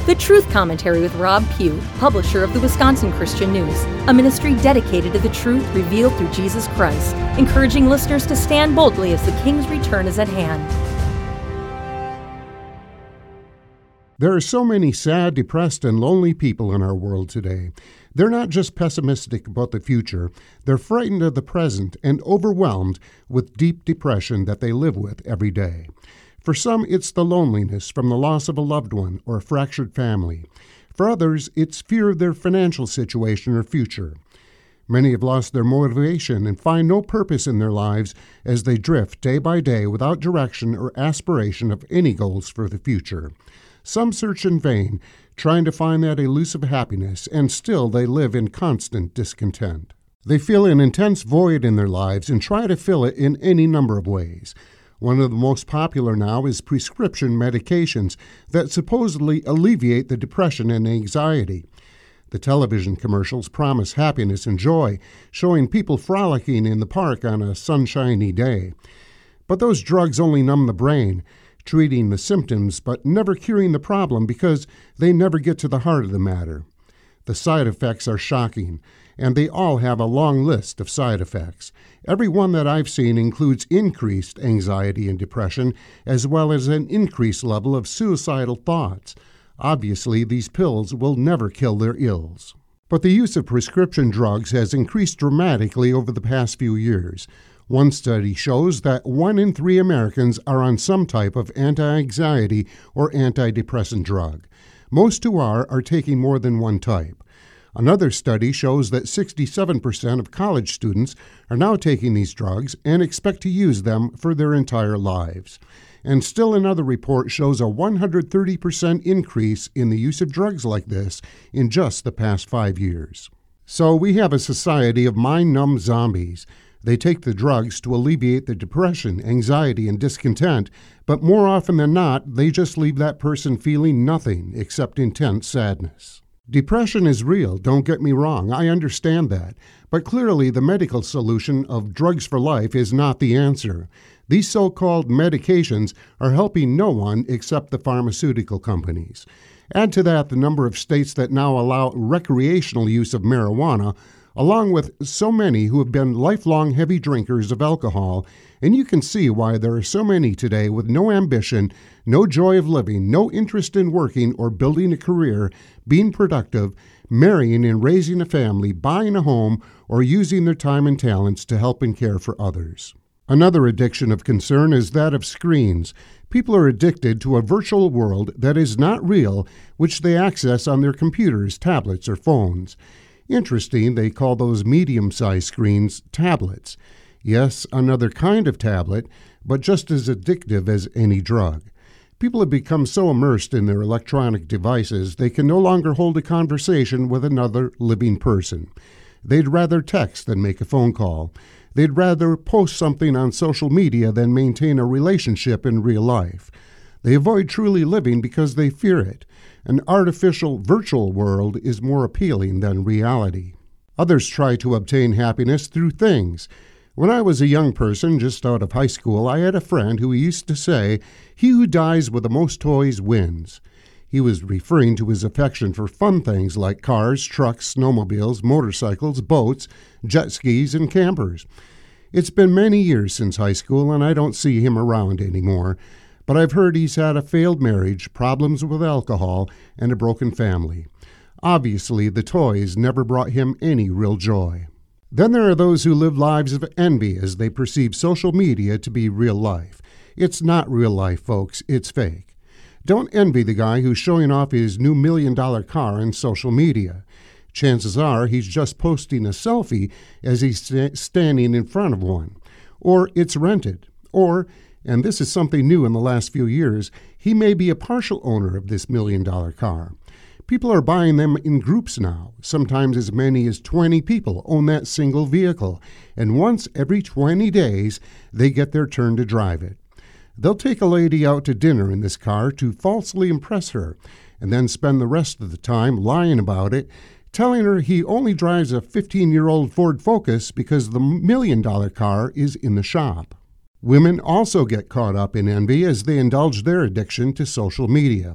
The Truth Commentary with Rob Pugh, publisher of the Wisconsin Christian News, a ministry dedicated to the truth revealed through Jesus Christ, encouraging listeners to stand boldly as the King's return is at hand. There are so many sad, depressed, and lonely people in our world today. They're not just pessimistic about the future, they're frightened of the present and overwhelmed with deep depression that they live with every day. For some, it's the loneliness from the loss of a loved one or a fractured family. For others, it's fear of their financial situation or future. Many have lost their motivation and find no purpose in their lives as they drift day by day without direction or aspiration of any goals for the future. Some search in vain, trying to find that elusive happiness, and still they live in constant discontent. They feel an intense void in their lives and try to fill it in any number of ways. One of the most popular now is prescription medications that supposedly alleviate the depression and anxiety. The television commercials promise happiness and joy, showing people frolicking in the park on a sunshiny day. But those drugs only numb the brain, treating the symptoms but never curing the problem because they never get to the heart of the matter. The side effects are shocking, and they all have a long list of side effects. Every one that I've seen includes increased anxiety and depression, as well as an increased level of suicidal thoughts. Obviously, these pills will never kill their ills. But the use of prescription drugs has increased dramatically over the past few years. One study shows that 1 in 3 Americans are on some type of anti-anxiety or antidepressant drug. Most who are taking more than one type. Another study shows that 67% of college students are now taking these drugs and expect to use them for their entire lives. And still another report shows a 130% increase in the use of drugs like this in just the past 5 years. So we have a society of mind-numb zombies. They take the drugs to alleviate the depression, anxiety, and discontent, but more often than not, they just leave that person feeling nothing except intense sadness. Depression is real, don't get me wrong, I understand that. But clearly the medical solution of drugs for life is not the answer. These so-called medications are helping no one except the pharmaceutical companies. Add to that the number of states that now allow recreational use of marijuana, along with so many who have been lifelong heavy drinkers of alcohol, and you can see why there are so many today with no ambition, no joy of living, no interest in working or building a career, being productive, marrying and raising a family, buying a home, or using their time and talents to help and care for others. Another addiction of concern is that of screens. People are addicted to a virtual world that is not real, which they access on their computers, tablets, or phones. Interesting, they call those medium-sized screens tablets. Yes, another kind of tablet, but just as addictive as any drug. People have become so immersed in their electronic devices, they can no longer hold a conversation with another living person. They'd rather text than make a phone call. They'd rather post something on social media than maintain a relationship in real life. They avoid truly living because they fear it. An artificial, virtual world is more appealing than reality. Others try to obtain happiness through things. When I was a young person just out of high school, I had a friend who used to say, "He who dies with the most toys wins." He was referring to his affection for fun things like cars, trucks, snowmobiles, motorcycles, boats, jet skis, and campers. It's been many years since high school, and I don't see him around anymore. But I've heard he's had a failed marriage, problems with alcohol, and a broken family. Obviously, the toys never brought him any real joy. Then there are those who live lives of envy as they perceive social media to be real life. It's not real life, folks. It's fake. Don't envy the guy who's showing off his new $1 million car on social media. Chances are he's just posting a selfie as he's standing in front of one. Or it's rented. Or, and this is something new in the last few years, he may be a partial owner of this $1 million car. People are buying them in groups now. Sometimes as many as 20 people own that single vehicle, and once every 20 days, they get their turn to drive it. They'll take a lady out to dinner in this car to falsely impress her, and then spend the rest of the time lying about it, telling her he only drives a 15-year-old Ford Focus because the $1 million car is in the shop. Women also get caught up in envy as they indulge their addiction to social media.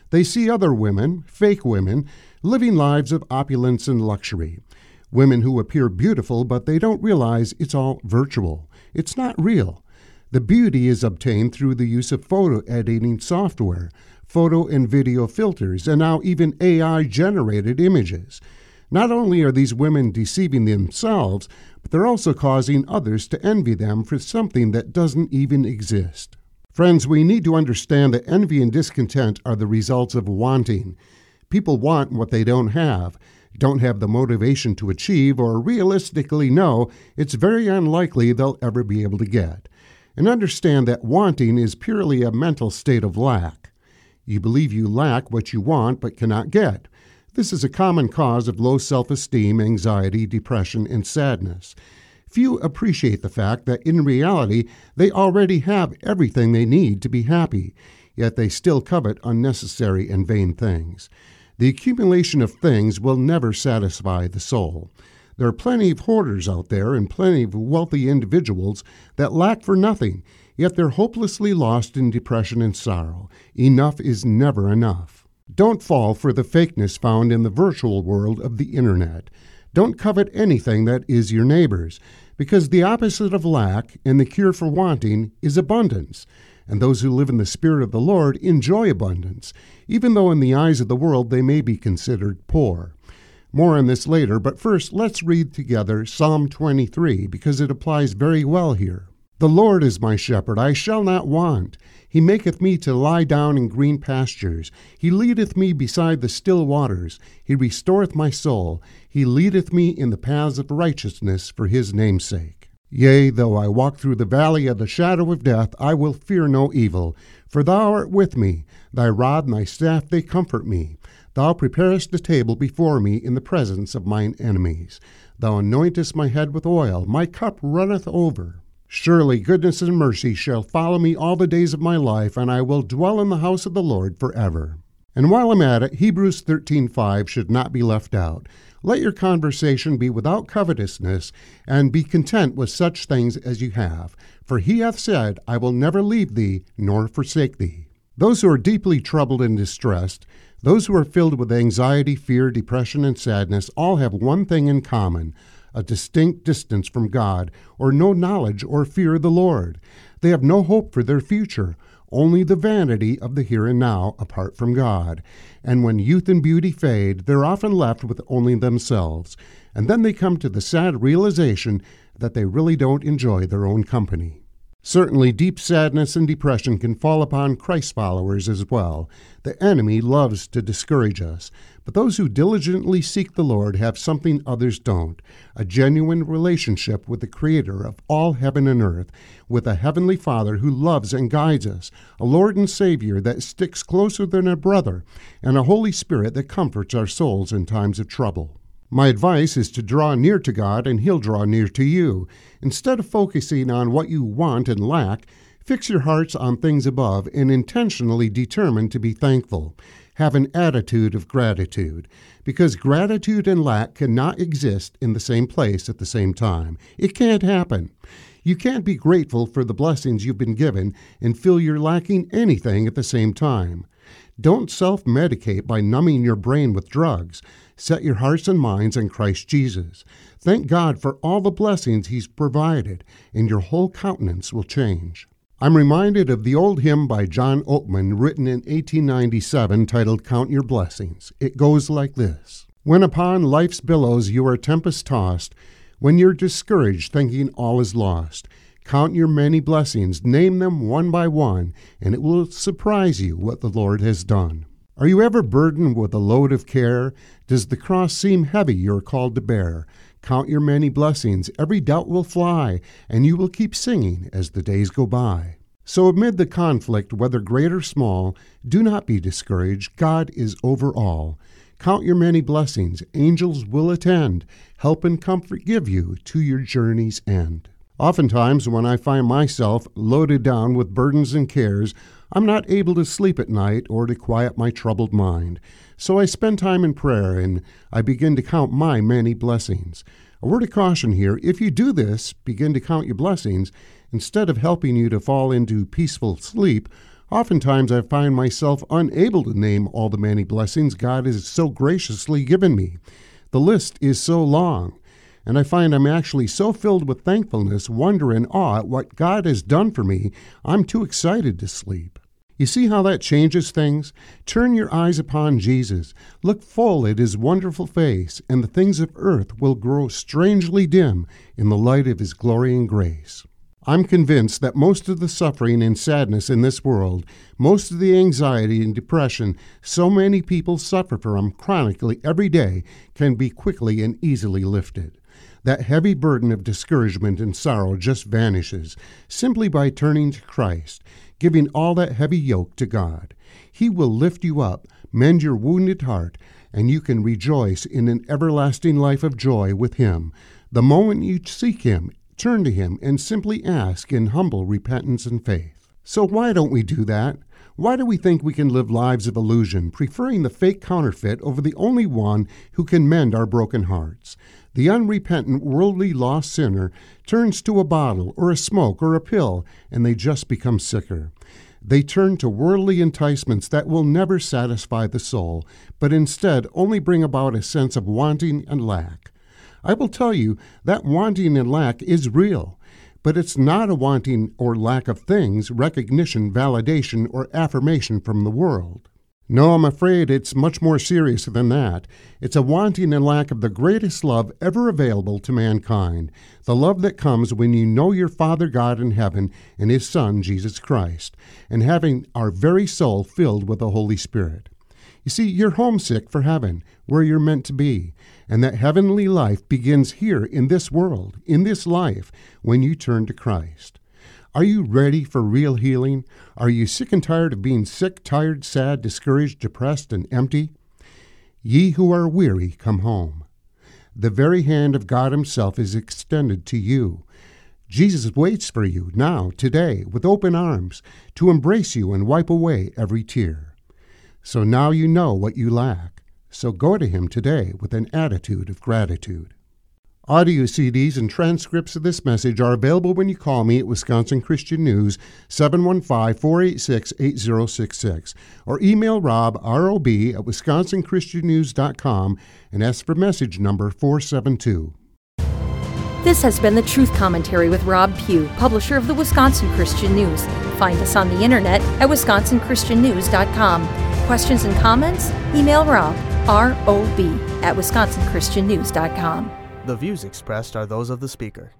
They see other women, fake women, living lives of opulence and luxury. Women who appear beautiful, but they don't realize it's all virtual. It's not real. The beauty is obtained through the use of photo editing software, photo and video filters, and now even AI-generated images. Not only are these women deceiving themselves, but they're also causing others to envy them for something that doesn't even exist. Friends, we need to understand that envy and discontent are the results of wanting. People want what they don't have the motivation to achieve, or realistically know it's very unlikely they'll ever be able to get. And understand that wanting is purely a mental state of lack. You believe you lack what you want but cannot get. This is a common cause of low self-esteem, anxiety, depression, and sadness. Few appreciate the fact that in reality they already have everything they need to be happy, yet they still covet unnecessary and vain things. The accumulation of things will never satisfy the soul. There are plenty of hoarders out there and plenty of wealthy individuals that lack for nothing, yet they're hopelessly lost in depression and sorrow. Enough is never enough. Don't fall for the fakeness found in the virtual world of the internet. Don't covet anything that is your neighbor's, because the opposite of lack and the cure for wanting is abundance. And those who live in the Spirit of the Lord enjoy abundance, even though in the eyes of the world they may be considered poor. More on this later, but first let's read together Psalm 23, because it applies very well here. The Lord is my shepherd, I shall not want. He maketh me to lie down in green pastures. He leadeth me beside the still waters. He restoreth my soul. He leadeth me in the paths of righteousness for his name's sake. Yea, though I walk through the valley of the shadow of death, I will fear no evil. For thou art with me. Thy rod and thy staff, they comfort me. Thou preparest a table before me in the presence of mine enemies. Thou anointest my head with oil. My cup runneth over. Surely goodness and mercy shall follow me all the days of my life, and I will dwell in the house of the Lord forever. And while I'm at it, Hebrews 13:5 should not be left out. Let your conversation be without covetousness, and be content with such things as you have. For he hath said, I will never leave thee, nor forsake thee. Those who are deeply troubled and distressed, those who are filled with anxiety, fear, depression, and sadness, all have one thing in common: a distinct distance from God, or no knowledge or fear of the Lord. They have no hope for their future, only the vanity of the here and now apart from God. And when youth and beauty fade, they're often left with only themselves. And then they come to the sad realization that they really don't enjoy their own company. Certainly, deep sadness and depression can fall upon Christ followers as well. The enemy loves to discourage us, but those who diligently seek the Lord have something others don't: a genuine relationship with the Creator of all heaven and earth, with a Heavenly Father who loves and guides us, a Lord and Savior that sticks closer than a brother, and a Holy Spirit that comforts our souls in times of trouble. My advice is to draw near to God, and He'll draw near to you. Instead of focusing on what you want and lack, fix your hearts on things above and intentionally determine to be thankful. Have an attitude of gratitude, because gratitude and lack cannot exist in the same place at the same time. It can't happen. You can't be grateful for the blessings you've been given and feel you're lacking anything at the same time. Don't self-medicate by numbing your brain with drugs. Set your hearts and minds on Christ Jesus. Thank God for all the blessings He's provided, and your whole countenance will change. I'm reminded of the old hymn by John Oatman, written in 1897, titled Count Your Blessings. It goes like this: When upon life's billows you are tempest-tossed, when you're discouraged thinking all is lost, count your many blessings, name them one by one, and it will surprise you what the Lord has done. Are you ever burdened with a load of care? Does the cross seem heavy you're called to bear? Count your many blessings, every doubt will fly, and you will keep singing as the days go by. So amid the conflict, whether great or small, do not be discouraged. God is over all. Count your many blessings, angels will attend, help and comfort give you to your journey's end. Oftentimes, when I find myself loaded down with burdens and cares, I'm not able to sleep at night or to quiet my troubled mind. So I spend time in prayer, and I begin to count my many blessings. A word of caution here: if you do this, begin to count your blessings, instead of helping you to fall into peaceful sleep, Oftentimes I find myself unable to name all the many blessings God has so graciously given me. The list is so long, and I find I'm actually so filled with thankfulness, wonder, and awe at what God has done for me, I'm too excited to sleep. You see how that changes things? Turn your eyes upon Jesus. Look full at his wonderful face, and the things of earth will grow strangely dim in the light of his glory and grace. I'm convinced that most of the suffering and sadness in this world, most of the anxiety and depression so many people suffer from chronically every day, can be quickly and easily lifted. That heavy burden of discouragement and sorrow just vanishes simply by turning to Christ, giving all that heavy yoke to God. He will lift you up, mend your wounded heart, and you can rejoice in an everlasting life of joy with him. The moment you seek him, turn to him and simply ask in humble repentance and faith. So why don't we do that? Why do we think we can live lives of illusion, preferring the fake counterfeit over the only one who can mend our broken hearts? The unrepentant, worldly, lost sinner turns to a bottle or a smoke or a pill, and they just become sicker. They turn to worldly enticements that will never satisfy the soul, but instead only bring about a sense of wanting and lack. I will tell you that wanting and lack is real, but it's not a wanting or lack of things, recognition, validation, or affirmation from the world. No, I'm afraid it's much more serious than that. It's a wanting and lack of the greatest love ever available to mankind, the love that comes when you know your Father God in heaven and his Son, Jesus Christ, and having our very soul filled with the Holy Spirit. You see, you're homesick for heaven, where you're meant to be, and that heavenly life begins here in this world, in this life, when you turn to Christ. Are you ready for real healing? Are you sick and tired of being sick, tired, sad, discouraged, depressed, and empty? Ye who are weary, come home. The very hand of God himself is extended to you. Jesus waits for you now, today, with open arms, to embrace you and wipe away every tear. So now you know what you lack. So go to him today with an attitude of gratitude. Audio CDs and transcripts of this message are available when you call me at Wisconsin Christian News, 715-486-8066, or email Rob, R-O-B, at wisconsinchristiannews.com and ask for message number 472. This has been the Truth Commentary with Rob Pugh, publisher of the Wisconsin Christian News. Find us on the internet at wisconsinchristiannews.com. Questions and comments? Email Rob, R-O-B, at wisconsinchristiannews.com. The views expressed are those of the speaker.